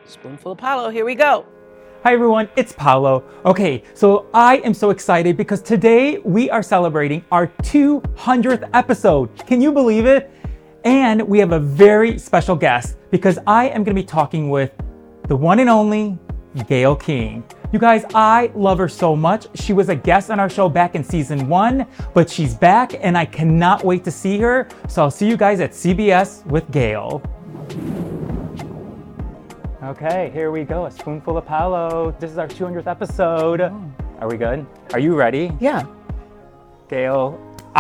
Spoonful of Paulo, here we go. Hi everyone, it's Paulo. Okay, so I am so excited because today we are celebrating our 200th episode. Can you believe it? And we have a very special guest because I am going to be talking with the one and only Gayle King. You guys, I love her so much. She was a guest on our show back in season 1, but she's back and I cannot wait to see her. So I'll see you guys at CBS with Gayle. Okay, here we go. A spoonful of Paulo. This is our 200th episode. Oh. Are we good? Are you ready? Yeah. Gayle,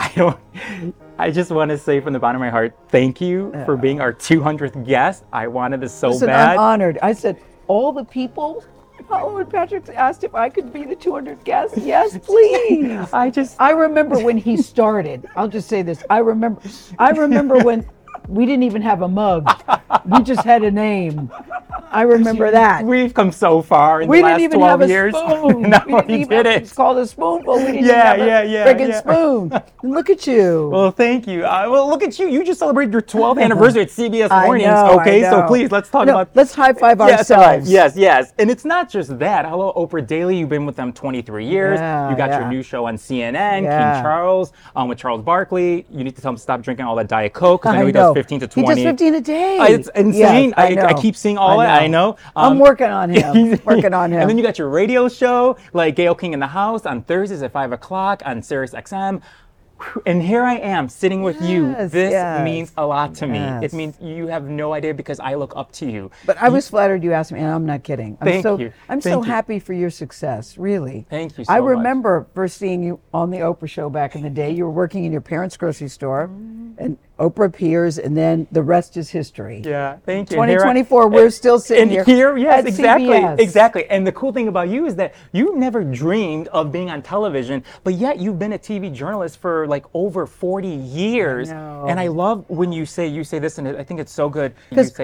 I just want to say from the bottom of my heart, thank you for being our 200th guest. I wanted this so bad. I'm honored. I said, all the people, Paulo and Patrick asked if I could be the 200th guest. Yes, please. I remember when he started. I'll just say this. I remember when we didn't even have a mug. We just had a name. I remember that. We've come so far in the last 12 years. We didn't even have a spoon. No, we didn't even it. It's called a spoonful. We didn't even have a friggin' spoon. And look at you. Well, thank you. Well, look at you. You just celebrated your 12th anniversary at CBS Mornings. I know. So please, let's talk about... Let's high five ourselves. Yes. And it's not just that. Hello, Oprah Daily. You've been with them 23 years. You got your new show on CNN, King Charles, with Charles Barkley. You need to tell him to stop drinking all that Diet Coke because I know he does 15 to 20. He does 15 a day. It's insane. Yes, I keep seeing all that. I know. I'm working on him. And then you got your radio show, like Gayle King in the House, on Thursdays at 5 o'clock on Sirius XM. And here I am sitting with you. This means a lot to me. It means you have no idea because I look up to you. But I was flattered you asked me, and I'm not kidding. Thank you. I'm so happy for your success, really. Thank you so much. I remember first seeing you on the Oprah show back in the day. You were working in your parents' grocery store, and Oprah appears, and then the rest is history. Yeah, thank you. 2024, we're still sitting here. Yes, exactly. CBS. Exactly. And the cool thing about you is that you never dreamed of being on television, but yet you've been a TV journalist for like over 40 years. And I love when you say this, and I think it's so good.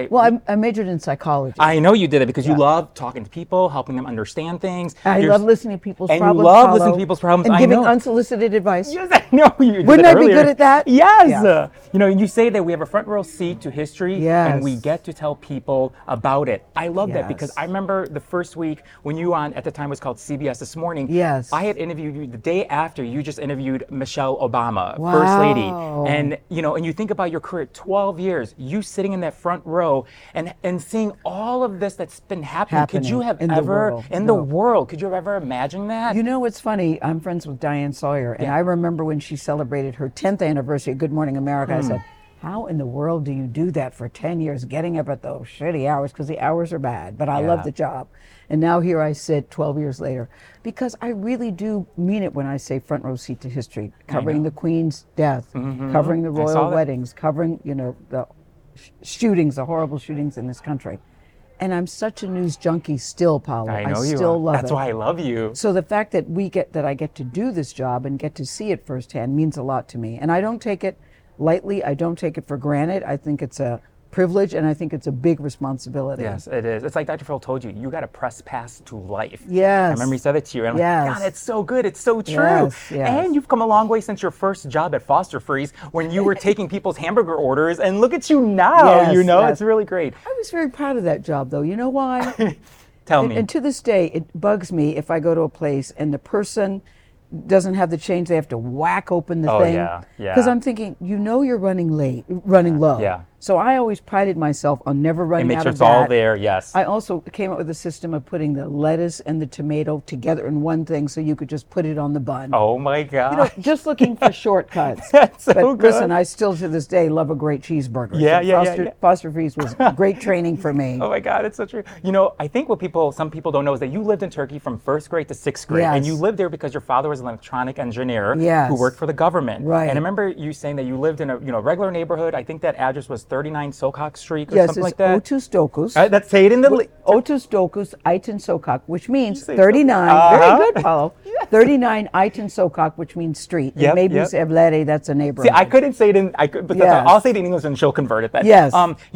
I majored in psychology. I know you did it because you love talking to people, helping them understand things. I love listening to people's problems. And you love listening to people's problems. And giving unsolicited advice. Yes, I know you did. Wouldn't I be good at that? Yes. Yeah. You say that we have a front row seat to history, and we get to tell people about it. I love that because I remember the first week when you at the time was called CBS This Morning. Yes. I had interviewed you the day after you just interviewed Michelle Obama, First Lady. And and you think about your career, 12 years, you sitting in that front row and seeing all of this that's been happening. Could you have ever the world? Could you have ever imagined that? It's funny. I'm friends with Diane Sawyer, and I remember when she celebrated her 10th anniversary of Good Morning America, I said, how in the world do you do that for 10 years, getting up at those shitty hours? Because the hours are bad, but I love the job. And now here I sit 12 years later, because I really do mean it when I say front row seat to history, covering the Queen's death, covering the royal weddings, covering, the shootings, the horrible shootings in this country. And I'm such a news junkie still, Paulo. I know you still are. love That's it. why I love you. So the fact that I get to do this job and get to see it firsthand means a lot to me. And I don't take it lightly. I don't take it for granted. I think it's a privilege, and I think it's a big responsibility. Yes, it is. It's like Dr. Phil told you got a press pass to life. Yes. I remember he said it to you, and I'm like, God, it's so good. It's so true. Yes. And you've come a long way since your first job at Foster Freeze when you were taking people's hamburger orders, and look at you now, it's really great. I was very proud of that job, though. You know why? Tell me. And to this day, it bugs me if I go to a place and the person doesn't have the change, they have to whack open the thing. Because I'm thinking, you're running low. Yeah. So I always prided myself on never running make out sure of it's that. all there, yes. I also came up with a system of putting the lettuce and the tomato together in one thing so you could just put it on the bun. Oh my God. Just looking for shortcuts. That's so good. Listen, I still to this day love a great cheeseburger. Foster Freeze was great training for me. Oh my God, it's so true. I think what some people don't know is that you lived in Turkey from 1st grade to 6th grade. Yes. And you lived there because your father was an electronic engineer who worked for the government. Right. And I remember you saying that you lived in a regular neighborhood. I think that address was 39 Sokak Street or something like that. Otus Dokus. That's say it in the... Otus Dokus, Aitin Sokak, which means 39. Very good, Paulo. 39 Aitin Sokak, which means street. Yep, Maybe Evlere, that's a neighborhood. See, I couldn't say it in... I'll say it in English and she'll convert it then. Yes.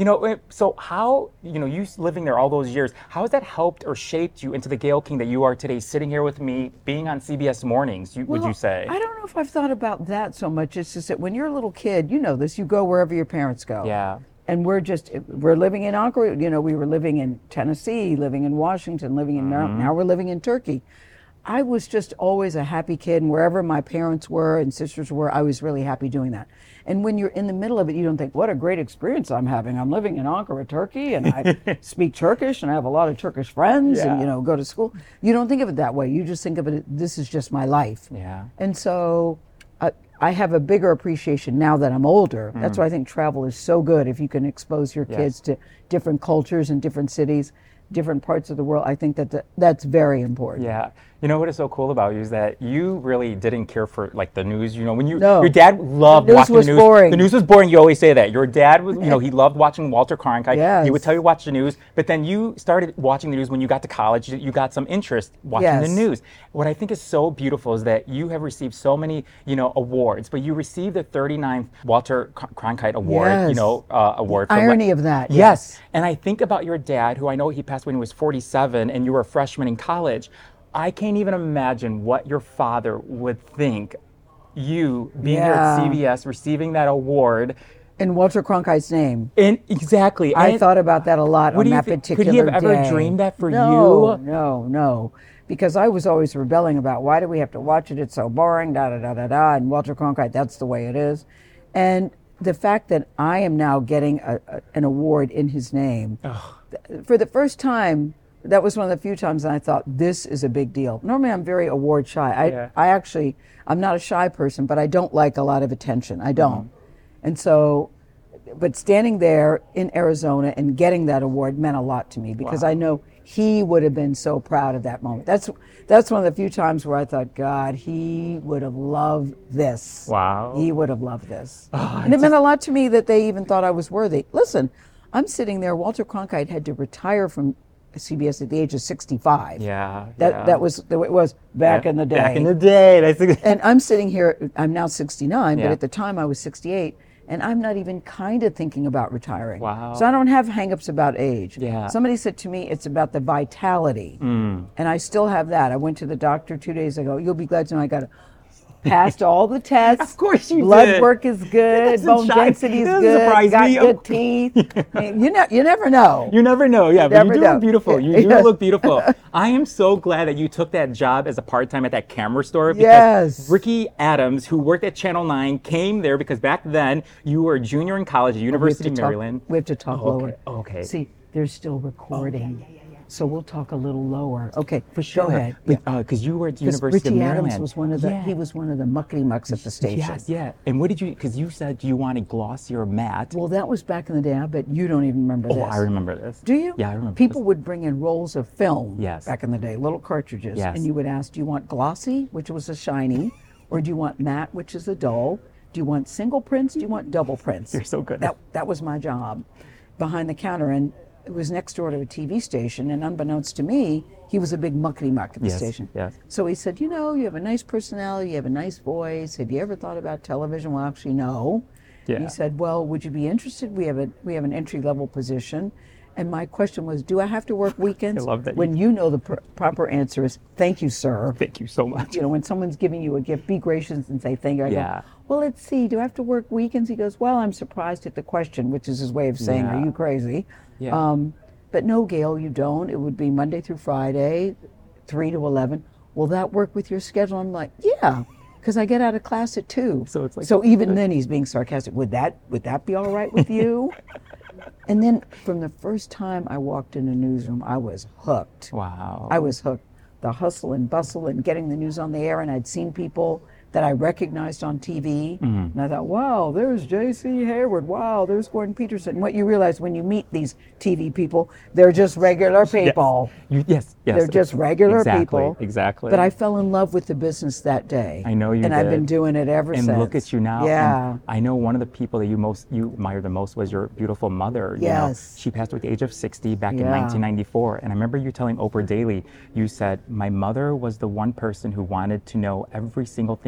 So how, you living there all those years, how has that helped or shaped you into the Gayle King that you are today, sitting here with me, being on CBS Mornings, would you say? I don't know if I've thought about that so much. It's just that when you're a little kid, you know this, you go wherever your parents go. Yeah. we're living in Ankara. You know, we were living in Tennessee, living in Washington, living in Maryland. Now we're living in Turkey. I was just always a happy kid, and wherever my parents were and sisters were, I was really happy doing that. And when you're in the middle of it, you don't think, what a great experience I'm having. I'm living in Ankara, Turkey, and I speak Turkish, and I have a lot of Turkish friends, and, you know, go to school. You don't think of it that way. You just think of it, this is just my life. Yeah. And so I have a bigger appreciation now that I'm older. That's why I think travel is so good. If you can expose your kids to different cultures and different cities, different parts of the world, I think that's very important. Yeah. You know what is so cool about you is that you really didn't care for like the news. You know, when No. your dad loved The news watching was the news. boring. The news was boring. You always say that. Your dad was, you know, he loved watching Walter Cronkite. Yes. He would tell you to watch the news, but then you started watching the news when you got to college. You got some interest watching the Yes. news. What I think is so beautiful is that you have received so many, you know, awards, but you received the 39th Walter Cronkite Award, you Yes. know, award. For Irony of that. Yes. And I think about your dad, who I know he passed when he was 47 and you were a freshman in college. I can't even imagine what your father would think, you being here at CBS, receiving that award. In Walter Cronkite's name. And exactly. I thought about that a lot on that particular day. Could he have ever dreamed that for No, you? no. Because I was always rebelling about, why do we have to watch it? It's so boring, da-da-da-da-da. And Walter Cronkite, that's the way it is. And the fact that I am now getting an award in his name, for the first time, that was one of the few times that I thought, this is a big deal. Normally I'm very award shy. I'm not a shy person, but I don't like a lot of attention. I don't. And so, but standing there in Arizona and getting that award meant a lot to me, because I know he would have been so proud of that moment. That's one of the few times where I thought, God, he would have loved this. Wow. He would have loved this. And it meant a lot to me that they even thought I was worthy. Listen, I'm sitting there, Walter Cronkite had to retire from CBS at the age of 65. That was the way it was back in the day. Back in the day. And I'm sitting here, I'm now 69, but Yeah. at the time I was 68, and I'm not even kind of thinking about retiring. Wow. So I don't have hangups about age. Yeah. Somebody said to me, it's about the vitality. And I still have that. I went to the doctor 2 days ago. You'll be glad to know I passed all the tests. Of course you Blood did. work is good. Bone density is Doesn't good. surprise Got me. good teeth. I mean, you never know. You never know, yeah, but Never you do know. look beautiful. You do Yes. look beautiful. I am so glad that you took that job as a part-time at that camera store, because Yes. Ricky Adams, who worked at Channel 9, came there because back then you were a junior in college at University of Maryland. We have to talk lower. Okay. See, they're still recording. So we'll talk a little lower. Okay, For sure. Go ahead. Because you were at the Because University Richie of Maryland. Adams was one of the Yeah. he was one of the muckety mucks at the station. Yes, yeah. And what did you, because you said you wanted glossier matte. Well, that was back in the day. I bet you don't even remember this. I remember this. Do you? Yeah, I remember People this. would bring in rolls of film Yes. back in the day, little cartridges, Yes. and you would ask, do you want glossy, which was a shiny, or do you want matte, which is a dull? Do you want single prints? Do you want double prints? You're so good. That was my job behind the counter, and it was next door to a TV station, and unbeknownst to me, he was a big muckety muck at the Yes, station. yes. So he said, you know, you have a nice personality, you have a nice voice. Have you ever thought about television? Well, actually, no. Yeah. He said, well, would you be interested? We have an entry-level position. And my question was, do I have to work weekends? I love that. When you know the proper answer is, thank you, sir. Thank you so much. You know, when someone's giving you a gift, be gracious and say thank you. I Yeah. go, well, let's see, do I have to work weekends? He goes, well, I'm surprised at the question, which is his way of saying, Yeah. are you crazy? Yeah. But no, Gail, you don't. It would be Monday through Friday, 3 to 11. Will that work with your schedule? I'm like, yeah, because I get out of class at 2. So it's like- so even then he's being sarcastic. Would that be all right with you? And then from the first time I walked in a newsroom, I was hooked. Wow. I was hooked. The hustle and bustle and getting the news on the air, and I'd seen people that I recognized on TV, and I thought, wow, there's J.C. Hayward, wow, there's Gordon Peterson. And what you realize when you meet these TV people, they're just regular people. Yes. They're just regular people. Exactly. But I fell in love with the business that day. I know you And I've did. been doing it ever since. And look at you now. Yeah. And I know one of the people that you admire the most was your beautiful mother. You know, Yes. she passed away at the age of 60 back in Yeah. 1994. And I remember you telling Oprah Daily, you said, my mother was the one person who wanted to know every single thing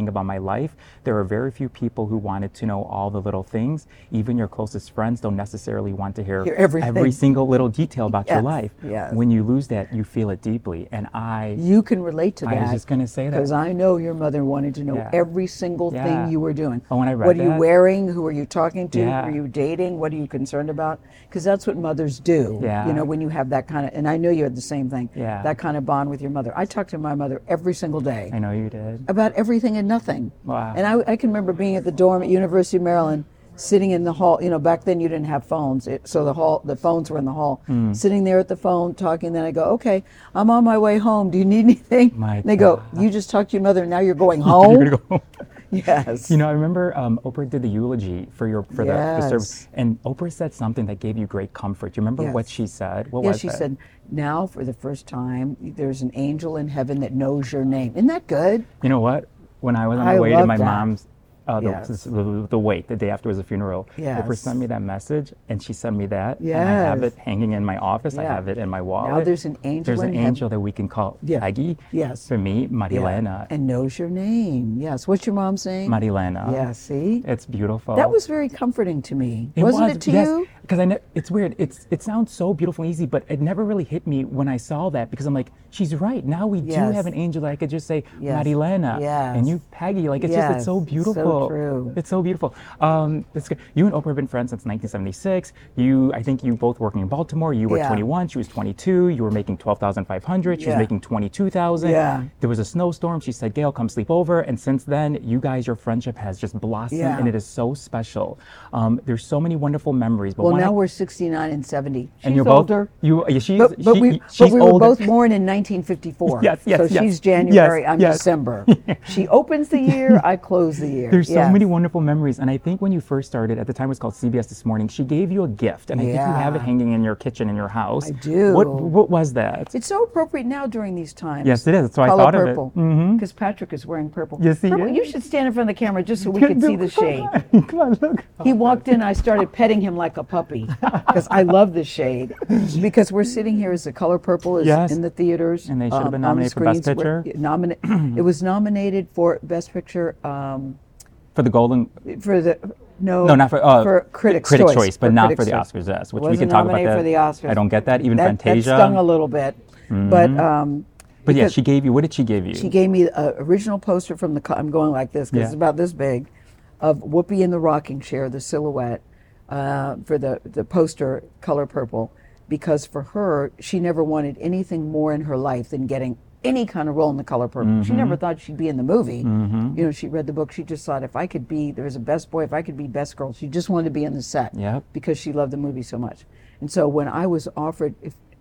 everything about my life. There are very few people who wanted to know all the little things. Even your closest friends don't necessarily want to hear everything. every single little detail about your Yes, life. yes. When you lose that, you feel it deeply. And You can relate to that. I was just going to say that. Because I know your mother wanted to know Yeah. every single Yeah. thing you were doing. Oh, when I read what are you that- wearing? Who are you talking to? Yeah. Who are you dating? What are you concerned about? Because that's what mothers do. Yeah. You know, when you have that kind of, and I know you had the same thing. Yeah. That kind of bond with your mother. I talked to my mother every single day I know you did. about everything and nothing. Wow. And I can remember being at the dorm at University of Maryland, sitting in the hall. You know, back then you didn't have phones, so the phones were in the hall. Hmm. Sitting there at the phone talking. Then I go, okay, I'm on my way home. Do you need anything? My And they go, God. you just talked to your mother, and now you're going home. You're gonna go home. Yes. You know, I remember Oprah did the eulogy for the Yes. service, and Oprah said something that gave you great comfort. You remember what Yes. she said? What Yes, was she it? said, now for the first time, there's an angel in heaven that knows your name. Isn't that good? You know what? When I was on I the way to love my that. mom's, Yes. the wake, the day after was a funeral, Yes. Oprah sent me that message, and she sent me that. And I have Yes. it hanging in my office. I Yeah. have it in my wallet. Now there's an angel There's an in heaven. angel that we can call Yeah. Peggy. Yes. For me, Marilena. And knows your name. Yes. What's your mom's name? Marilena. Yeah, see? It's beautiful. That was very comforting to me. It Wasn't was, it to yes, you? Because it's weird. It sounds so beautiful and easy, but it never really hit me when I saw that because I'm like, she's right. Now we do Yes. have an angel that I could just say Yes. Marilena Yes. and you Peggy. Like it's just it's so Yes. beautiful. So true. It's so beautiful. It's good. You and Oprah have been friends since 1976. I think you both working in Baltimore. You were Yeah. 21. She was 22. You were making 12,500. She was Yeah. making 22,000. Yeah. There was a snowstorm. She said, "Gail, come sleep over." And since then, you guys, your friendship has just blossomed, Yeah. and it is so special. There's so many wonderful memories. But Well, one now I- we're 69 and 70. She's and you're both older. she's But she's we were older. both born in 1954. Yes, yes, So yes. she's January, Yes, I'm yes. December. She opens the year, I close the year. There's so Yes. many wonderful memories, and I think when you first started, at the time it was called CBS This Morning, she gave you a gift, and I think you have it Yeah. hanging in your kitchen in your house. I do. What was that? It's so appropriate now during these times. Yes, it is. That's why I Color thought purple. of it. Mm-hmm. Because Patrick is wearing purple. Yes, he Purple, is. You should stand in front of the camera just so we can see the shade. Come on, look. He walked in, I started petting him like a puppy because I love the shade. Because we're sitting here as the color purple is Yes. in the theaters. And they should have been on the nominated for Best screens. It was nominated for Best Picture For the Golden, for the no, not for Critics' Critics' Choice, Choice, but not for Critics' the Choice. Oscars. Yes, which we Wasn't can talk about nominated that. for the Oscars. I don't get that. Even That Fantasia. stung a little bit, but But yeah, because she gave you. What did she give you? she gave me an original poster from the. I'm going like this because Yeah. it's about this big, of Whoopi in the rocking chair, the silhouette, for the poster, color purple, because for her, she never wanted anything more in her life than getting any kind of role in the color purple. She never thought she'd be in the movie. You know, she read the book. She just thought if I could be, there was a best boy, if I could be best girl. She just wanted to be in the set Yep. because she loved the movie so much. And so when I was offered,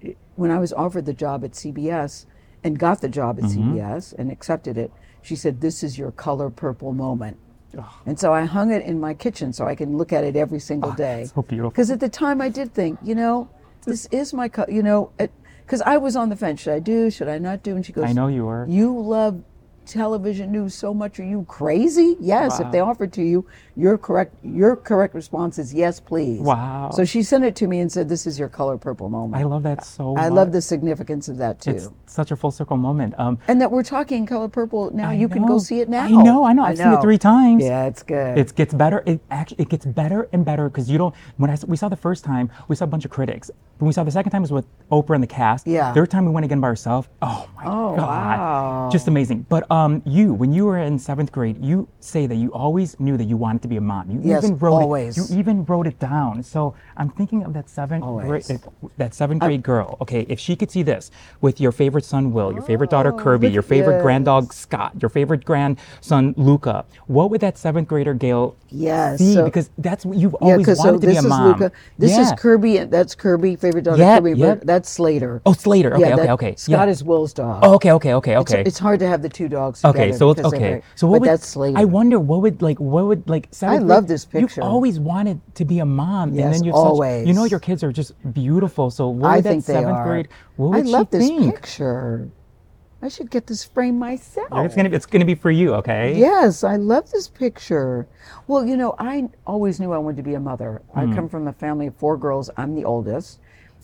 the job at CBS and got the job at CBS and accepted it, she said, "This is your color purple moment." And so I hung it in my kitchen so I can look at it every single day. that's so beautiful. Because at the time I did think, this is my, because I was on the fence. Should I do? Should I not do? And she goes, I know you were. You love television news so much. Are you crazy? Yes. Wow. If they offered to you, your correct response is yes, please. Wow. So she sent it to me and said, "This is your color purple moment." I love that so much. I love the significance of that too. It's such a full circle moment. And that we're talking color purple now. I You can go know. see it now. I know. I've seen it 3 times. Yeah, it's good. It gets better. It gets better and better because you don't. We saw the first time, we saw a bunch of critics. When we saw the second time, it was with Oprah and the cast. Yeah. Third time we went again by ourselves. Oh my Oh, God! wow. Just amazing. But when you were in 7th grade, you say that you always knew that you wanted to be a mom. You Yes, even wrote always. it. You even wrote it down. So I'm thinking of that seventh Always. grade girl. Okay, if she could see this with your favorite son Will, your favorite daughter Kirby, look- your favorite yes. granddog Scott, your favorite grandson Luca, what would that 7th grader Gail Yes, see? so- Because that's what you've always because wanted to be this a is mom. Luca. This is Yeah. Kirby, and that's Kirby, favorite daughter Yeah, Kirby. yeah. But that's Slater. Oh, Slater. Okay, Yeah, okay, that- okay. Scott Yeah. is Will's dog. Oh, okay. It's hard to have the 2 dogs together. Okay, so it's because they're okay. very- So what but would that's Slater. I wonder what would seventh love grade- this picture. You've always wanted to be a mom, and Yes, then you always. you know your kids are just beautiful. So what I would that think they 7th are. grade? What I would love she this think? picture. I should get this frame myself. It's gonna be for you, okay? Yes, I love this picture. Well, I always knew I wanted to be a mother. Hmm. I come from a family of 4 girls. I'm the oldest.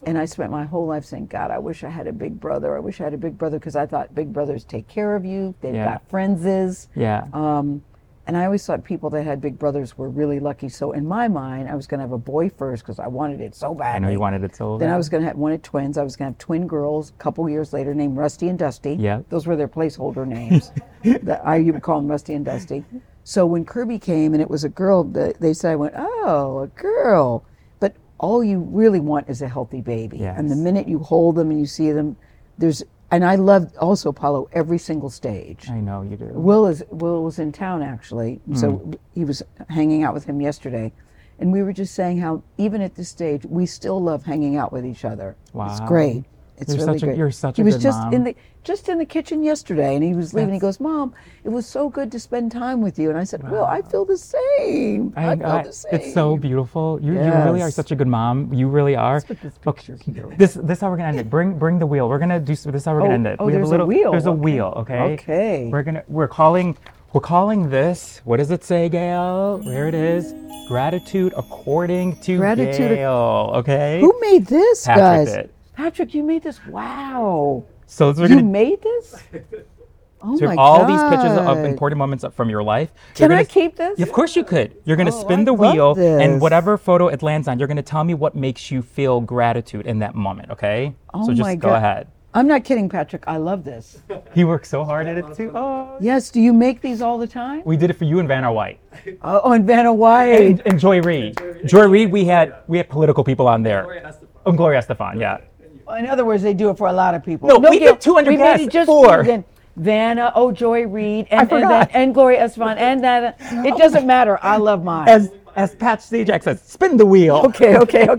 And I spent my whole life saying, God, I wish I had a big brother. I wish I had a big brother, because I thought big brothers take care of you. They've Yeah. got friendses. Yeah. And I always thought people that had big brothers were really lucky. So in my mind, I was going to have a boy first because I wanted it so badly. I know you wanted it so Then bad. I was going to have wanted twins. I was going to have twin girls a couple years later named Rusty and Dusty. Yeah. Those were their placeholder names. You would call them Rusty and Dusty. So when Kirby came and it was a girl, they said, I went, oh, a girl. But all you really want is a healthy baby. Yes. And the minute you hold them and you see them, and I loved also, Paulo, every single stage. I know you do. Will was in town actually, so he was hanging out with him yesterday, and we were just saying how even at this stage we still love hanging out with each other. It's Wow. great. It's You're really such a- great. you're such a He was good just mom. just in the kitchen yesterday, and he was leaving. He goes, "Mom, it was so good to spend time with you." And I said, "Well, I feel the same. I feel the same." It's so beautiful. You really are Yes. such a good mom. You really are. put this picture here. This is how we're gonna end it. Bring the wheel. We're gonna do. This is how we're gonna end it. oh, We have there's a wheel. There's a Okay. wheel. Okay. Okay. We're calling this. What does it say, Gail? There it is. Gratitude according to Gratitude- Gail. Okay. Who made this, Patrick guys? did. Patrick, you made this. Wow. So we're You gonna. made this? Oh So my all these pictures of God. important moments from your life. Can You're I gonna- keep this? Of course you could. You're going to Oh, spin I the love wheel, and this. whatever photo it lands on, you're going to tell me what makes you feel gratitude in that moment, okay? Oh so just my go God. ahead. I'm not kidding, Patrick. I love this. He worked so hard at it too. Oh. Yes. Do you make these all the time? We did it for you and Vanna White. Oh, and Vanna White. And Joy Reid. Joy Reid, we had political people on there. Gloria Estefan, yeah. In other words, they do it for a lot of people. No, we Gail, did 200 we made guests, it just 4. for then Vanna, Joy Reid, and forgot. and Gloria Estefan, and that. It doesn't matter. I love mine. As Pat Sajak says, spin the wheel. Okay.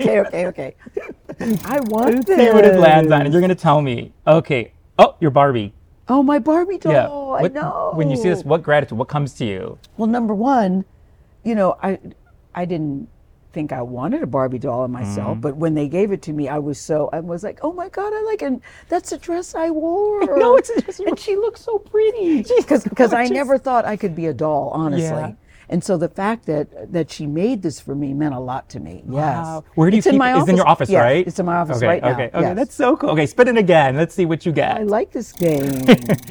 I want this. See what it lands on, and you're going to tell me. Okay. Oh, your Barbie. Oh, my Barbie doll. Yeah. I know. When you see this, what gratitude, what comes to you? Well, number one, I didn't think I wanted a Barbie doll of myself, but when they gave it to me, I was like, oh my God, I like it. And that's a dress I wore. know, it's a dress you and she looks so pretty. Because I never thought I could be a doll, honestly. Yeah. And so the fact that she made this for me meant a lot to me. Yes. Wow. Where do you It's keep in my it? It's in your office, Yes, right? it's in my office okay, right now. Okay, Yes. that's so cool. Okay, spin it again. Let's see what you get. I like this game.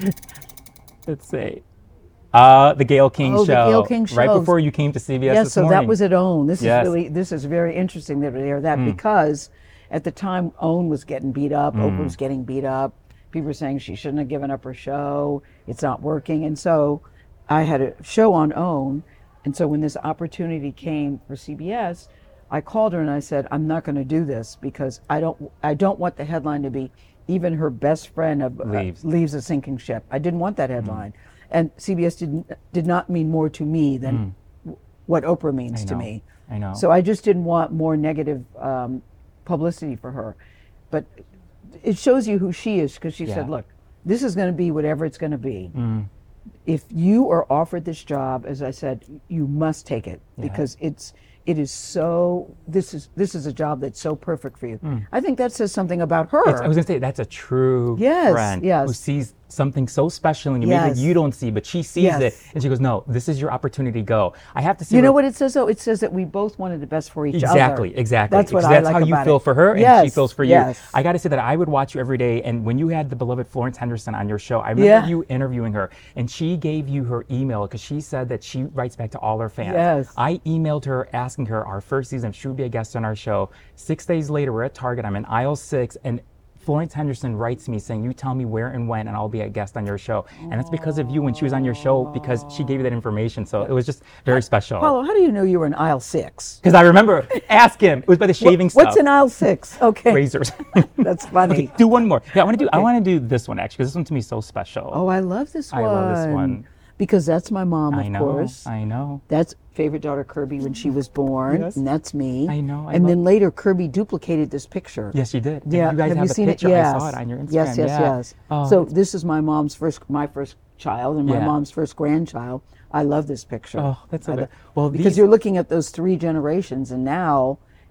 Let's see. The Gail King Oh, show. the Gayle King Right show. before you came to CBS Yes, this so morning. that was at OWN. Yes. This is very interesting that they are that because at the time OWN was getting beat up, Oprah was getting beat up. People were saying she shouldn't have given up her show. It's not working. And so I had a show on OWN. And so when this opportunity came for CBS, I called her and I said, I'm not going to do this because I don't want the headline to be even her best friend leaves a sinking ship. I didn't want that headline. And CBS did not mean more to me than what Oprah means to me. I know. So I just didn't want more negative publicity for her. But it shows you who she is because she said, look, this is going to be whatever it's going to be. If you are offered this job, as I said, you must take it because it is so. This is a job that's so perfect for you. I think that says something about her. I was gonna say that's a true friend Yes. who sees something so special in you, maybe Yes. that you don't see, but she sees Yes. it, and she goes, "No, this is your opportunity. Go." I have to see. You know what it says though? It says that we both wanted the best for each other. Exactly. That's what Because I that's like how you about feel it. for her, and Yes, she feels for you. yes. I got to say that I would watch you every day, and when you had the beloved Florence Henderson on your show, I remember you interviewing her, and she gave you her email because she said that she writes back to all her fans. Yes. I emailed her asking her our first season if she would be a guest on our show. 6 days later, we're at Target. I'm in aisle 6, and Florence Henderson writes me saying, "You tell me where and when, and I'll be a guest on your show." And that's because of you when she was on your show, because she gave you that information. So it was just very special. Paulo, how do you know you were in aisle 6? Because I remember, ask him. It was by the shaving stuff. What's in aisle 6? Okay. Razors. That's funny. Okay, do one more. Yeah, I want to do this one actually, because this one to me is so special. Oh, I love this one. I love this one. Because that's my mom, I of know. course. I know. That's favorite daughter Kirby when she was born, Yes. and that's me. I know, I and love then later Kirby duplicated this picture. Yes, you did. Yeah, You guys have you a seen picture. it? Yes. I saw it on your Instagram. Yes, yes, yeah. yes. Oh, So this is my my first child, and my Yeah. mom's first grandchild. I love this picture. Oh, that's so I good. lo- Well, because these- you're looking at those 3 generations, and now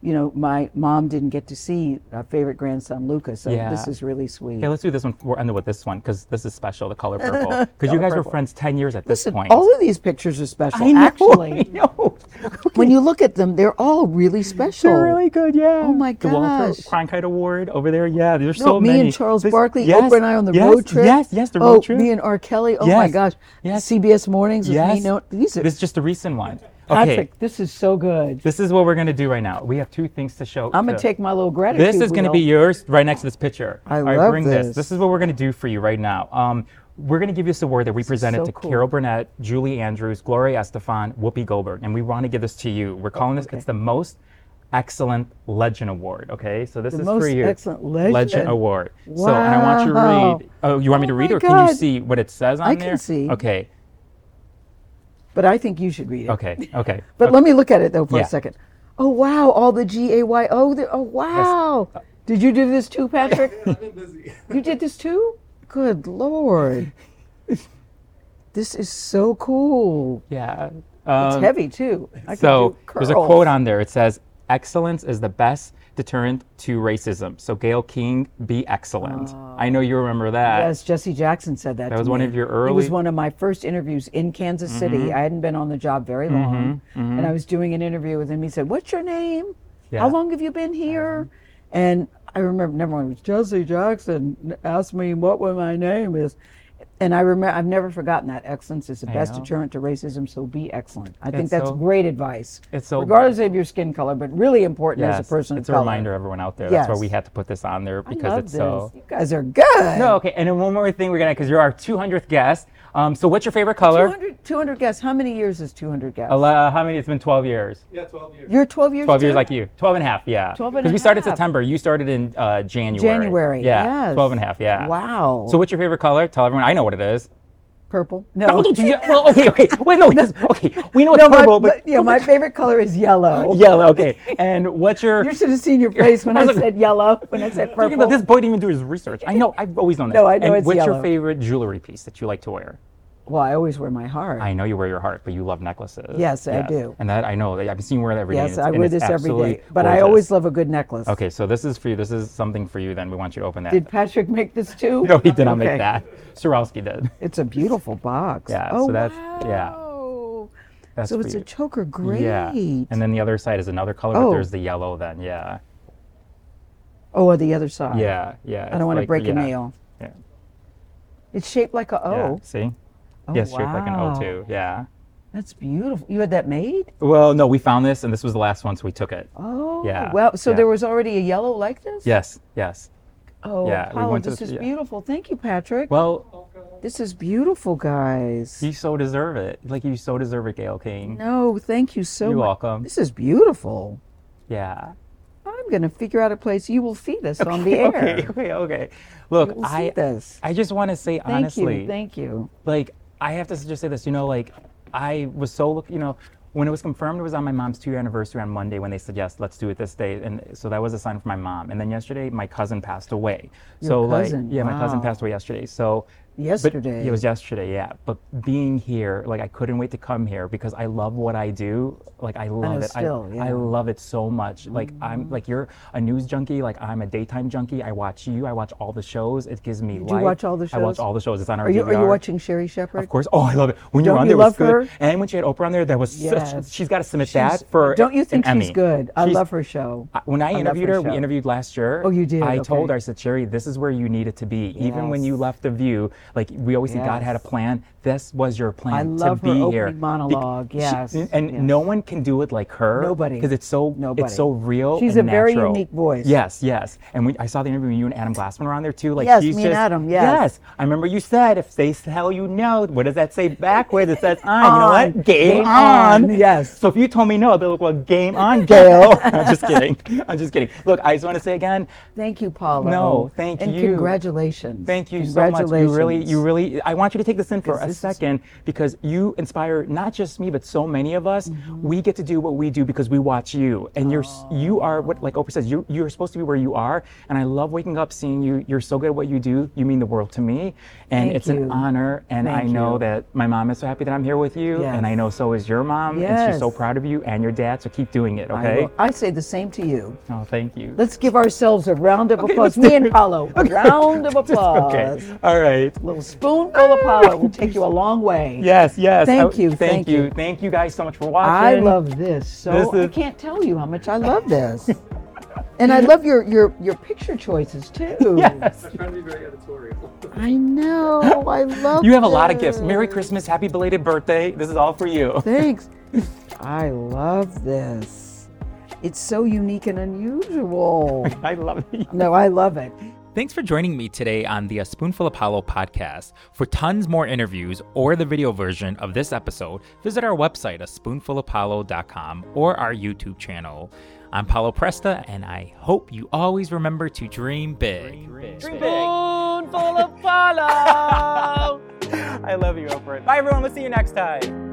you know, my mom didn't get to see our favorite grandson, Lucas. So Yeah. this is really sweet. Okay, let's do this one. We're ending with this one because this is special, the color purple. Because you guys were friends 10 years at this Listen, point. all of these pictures are special. I know, Actually, I know. when you look at them, they're all really special. They're really good, yeah. Oh my The Walter gosh. Cronkite Award over there, yeah. There's No, so me many. and Charles This- Barkley, yes, Oprah and I on the yes, road trip. Yes, the road trip. Me and R. Kelly. Oh my Yes, gosh. yes. CBS Mornings with Yes. me. No, these are This is just a recent one. Okay, Patrick. This is so good. this is what we're going to do right now. We have two things to show. I'm gonna take my little gratitude. This is going to be wheel. yours right next to this picture. I All right, love bring this. This is what we're going to do for you right now. We're going to give you this award that we presented so to cool. Carol Burnett, Julie Andrews, Gloria Estefan, Whoopi Goldberg, and we want to give this to you. We're calling this, okay. it's the Most Excellent Legend Award, okay? So this The is Most for you. Excellent Legend. Award. So, and I want you to Wow. read. Oh, you want me to Oh read my or can you God. see what it says on I there? can see. Okay, But I think you should read it. okay. But let me look at it though for Yeah. a second. Oh wow, all the GAYO there. Oh wow. Did you do this too, Patrick? I've been busy. You did this too? Good Lord. This is so cool. Yeah. It's heavy too. I could So do there's a curls. quote on there. It says, "Excellence is the best deterrent to racism." So Gayle King, be excellent. I know you remember that. Yes, Jesse Jackson said that. That to was one me. of your It early. was one of my first interviews in Kansas City. I hadn't been on the job very long, and I was doing an interview with him. He said, "What's your name? Yeah. How long have you been here?" And I remember, number one was Jesse Jackson asked me what my name is, and I remember I've never forgotten that. Excellence is the I best know. deterrent to racism. So be excellent. I think It's that's so- great advice. It's so- regardless of your skin color, but really important Yes, as a person it's of a color. reminder, everyone out there. That's why Yes. we had to put this on there I because love it's this. so. You guys are good. No, okay. And then one more thing we're gonna, because you're our 200th guest. So what's your favorite color? 200 guests. How many years is 200 guests? How many? It's been 12 years. Yeah, 12 years. You're 12 years 12 years too? like you. 12 and a half, yeah. 12 and Because a we started half. September. You started in January. January, Yeah. yes. 12 and a half, yeah. Wow. So what's your favorite color? Tell everyone. I know what it is. Purple? Oh, No. well, okay. Wait, no. Okay. We know it's No, purple, but my favorite color is yellow. yellow. Okay. And what's your? You should have seen your face when I I was like- said yellow, when I said Look purple. at this boy didn't even do his research. I know. I've always known that. No, I know And it's what's yellow. your favorite jewelry piece that you like to wear? Well, I always wear my heart. I know you wear your heart, but you love necklaces. Yes, I do. And that I know. I've seen you wear that every day. Yes, and I it's- wear and it's this every absolutely day. But I gorgeous. always love a good necklace. Okay, so this is for you. This is something for you. Then we want you to open that. Did Patrick make this too? No, he did not Okay. make that. Sorowski did. It's a beautiful box. Yeah, Oh, so that's- yeah. wow. That's So for it's you. a choker. Great. Yeah. And then the other side is another color, but Oh. there's the yellow then. Yeah. Oh, on the other side. Yeah. Yeah. I don't want to break a yeah. nail. Yeah. It's shaped like a O. Yeah. See? Oh, yes, shaped like an O wow. too. Yeah. That's beautiful. You had that made? Well, no, we found this, and this was the last one, so we took it. Oh, Yeah, well, so yeah. there was already a yellow like this? Yes. Yes. Oh, Yeah, we Paolo, went to this the- is yeah. beautiful. Thank you, Patrick. Well, This is beautiful, guys. you so deserve it. Like you so deserve it, Gayle King. No, thank you so You're much. welcome. This is beautiful. Yeah. I'm going to figure out a place you will see this on the air. Okay. Look, You will see I this. I just want to say Thank honestly, you. Thank you. like I have to just say this, like I was so, when it was confirmed it was on my mom's 2-year anniversary on Monday when they said yes, let's do it this day, and so that was a sign from my mom. And then yesterday my cousin passed away. So cousin? like, yeah, my cousin Wow. passed away yesterday. So Yesterday. But, it was yesterday, yeah. But being here, like I couldn't wait to come here because I love what I do. Like I love know, it. still, I yeah. love it so much. Like I'm like you're a news junkie. Like I'm a daytime junkie. I watch you. I watch all the shows. It gives me you life. watch all the I watch shows? all the shows. It's on our Are you DVR. watching Sherry Shepherd? Of course. Oh, I love it. When you're Don't on you there, it was love her? good. And when she had Oprah on there, that was Yes. she's got to submit that for Don't you think an she's Emmy. good? I She's- love her show. When I love interviewed her her, we show. interviewed last year. Oh, you did? I told Okay. her, I said, Sherry, this is where you needed to be. Even when Yes. you left The View, like we always say, God had a Yes. plan. This was your plan I love to her be opening here. monologue, yes, and yes. no one can do it like her. Nobody. Because it's so Nobody. it's so real. She's and a very natural. unique voice. Yes, yes. And when I saw the interview when you and Adam Glassman were on there too. Like Yes, she's me and just, Adam, yes. Yes. I remember you said if they tell you no, what does that say backwards? It says on. You know what? Game on. Yes. So if you told me no, I'd be like, well, game on, Gayle. I'm just kidding. I'm just kidding. Look, I just want to say again, Thank you, Paula. No, thank and you. congratulations. thank you so much. You Congratulations. really I want you to take this in for a this is- second because you inspire not just me, but so many of us. We get to do what we do because we watch you. And you are what, like Oprah says, you're supposed to be where you are. And I love waking up seeing you. You're so good at what you do. You mean the world to me. And Thank it's you. an honor. And I Thank know you. that my mom is so happy that I'm here with you. Yes. And I know so is your mom. And Yes. she's so proud of you and your dad. So keep doing it, okay? I say the same to you. Oh, thank you. Let's give ourselves a round of applause. let's Me do and it. Paulo, a round of applause. Okay. All right. A little spoonful of Paulo will take you a long way. Yes, yes. Thank you, Thank thank you. you. Thank you guys so much for watching. I love this. So This I is- can't tell you how much I love this. And I love your picture choices too. Yes. I'm trying to be very editorial. I know. I love You have a lot of gifts. this. Merry Christmas, happy belated birthday. This is all for you. Thanks. I love this. It's so unique and unusual. I love it. No, I love it. Thanks for joining me today on the A Spoonful of Paulo podcast. For tons more interviews or the video version of this episode, visit our website, aspoonfulofpaulo.com, or our YouTube channel. I'm Paulo Presta, and I hope you always remember to dream big. Spoonful of Paulo. I love you, Oprah. Bye, everyone. We'll see you next time.